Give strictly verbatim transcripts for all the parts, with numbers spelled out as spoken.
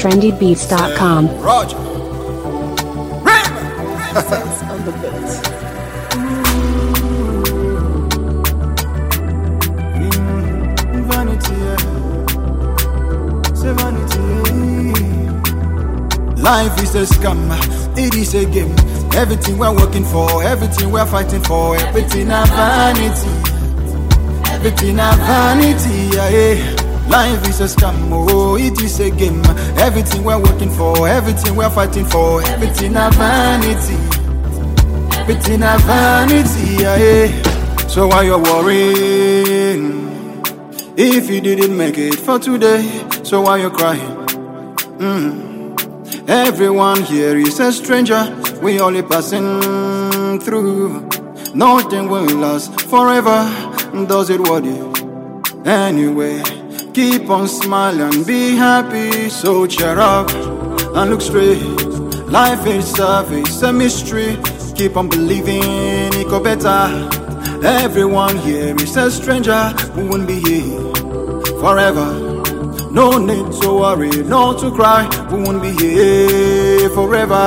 trendy beats dot com. Roger. Sense on the beat. Mm, vanity, yeah. Say vanity. Life is a scam, it is a game. Everything we're working for, everything we're fighting for, everything a vanity. Everything a vanity, yeah, yeah. Life is a scam, oh, it is a game. Everything we're working for, everything we're fighting for, everything a vanity. Everything a vanity, yeah, yeah. So why you worrying if you didn't make it for today? So why you crying? Mm. Everyone here is a stranger, we only passing through. Nothing will last forever, does it worth it? Anyway, keep on smiling, be happy, so cheer up and look straight. Life itself is a mystery, keep on believing it go better. Everyone here is a stranger, who won't be here forever. No need to worry, no to cry, we won't be here forever.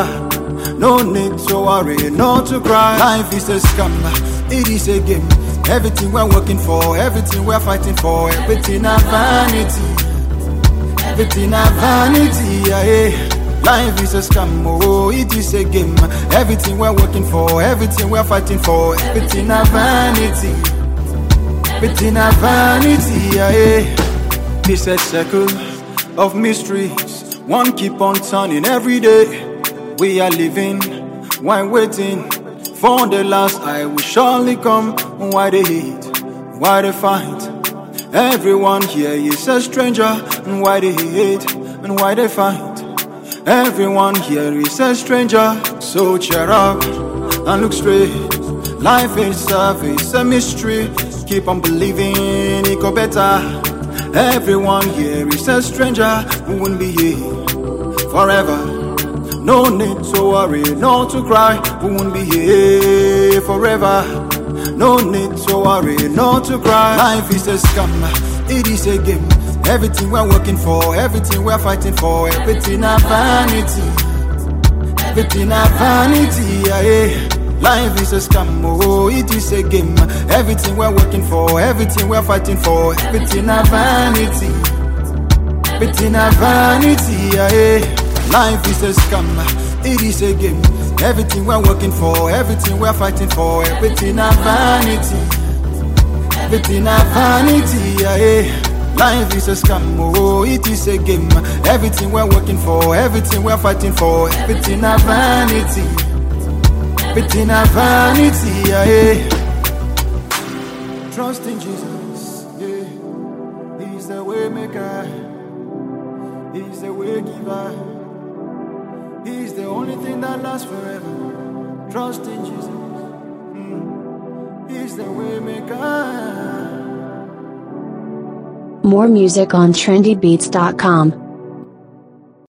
No need to worry, no to cry. Life is a scam, it is a game. Everything we're working for, everything we're fighting for, everything a vanity. Everything a vanity, yeah, yeah. Life is a scam, oh, it is a game. Everything we're working for, everything we're fighting for, everything a vanity. Everything a vanity, yeah, yeah. It's a circle of mysteries, one keep on turning every day. We are living while waiting for the last I will surely come. Why they hate, why they fight? Everyone here is a stranger. Why they hate and why they fight? Everyone here is a stranger. So cheer up and look straight. Life itself is a mystery, keep on believing it go better. Everyone here is a stranger, who won't be here forever. No need to worry, no to cry, we won't be here forever. No need to worry, no to cry. Life is a scam, it is a game. Everything we're working for, everything we're fighting for, everything a vanity. Everything a vanity, yeah, yeah. Life is a scam, oh, it is a game. Everything we're working for, everything we're fighting for, everything a vanity. Everything a vanity, yeah, yeah. Life is a scam, it is a game. Everything we're working for, everything we're fighting for, everything a vanity. Everything a vanity, yeah, yeah. Life is a scam, oh, it is a game. Everything we're working for, everything we're fighting for, everything a vanity. Everything a vanity, yeah, yeah. Trust in Jesus, yeah. He's the way maker, He's the way giver. He's the only thing that lasts forever. Trust in Jesus. Mm. He's the way maker. More music on trendy beats dot com.